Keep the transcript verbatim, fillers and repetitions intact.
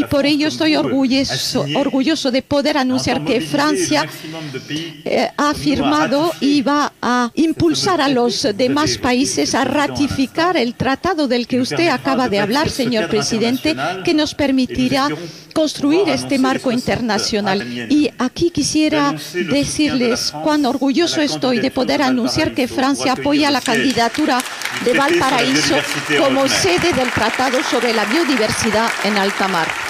por ello estoy orgulloso, orgulloso de poder anunciar que Francia eh, ha firmado y va a impulsar a los demás países a ratificar el tratado del que usted acaba de hablar, señor presidente, que nos permitirá construir este marco internacional. Y aquí quisiera decirles cuán orgulloso estoy de poder anunciar que Francia apoya la candidatura de Valparaíso como sede del Tratado sobre la Biodiversidad en Alta Mar.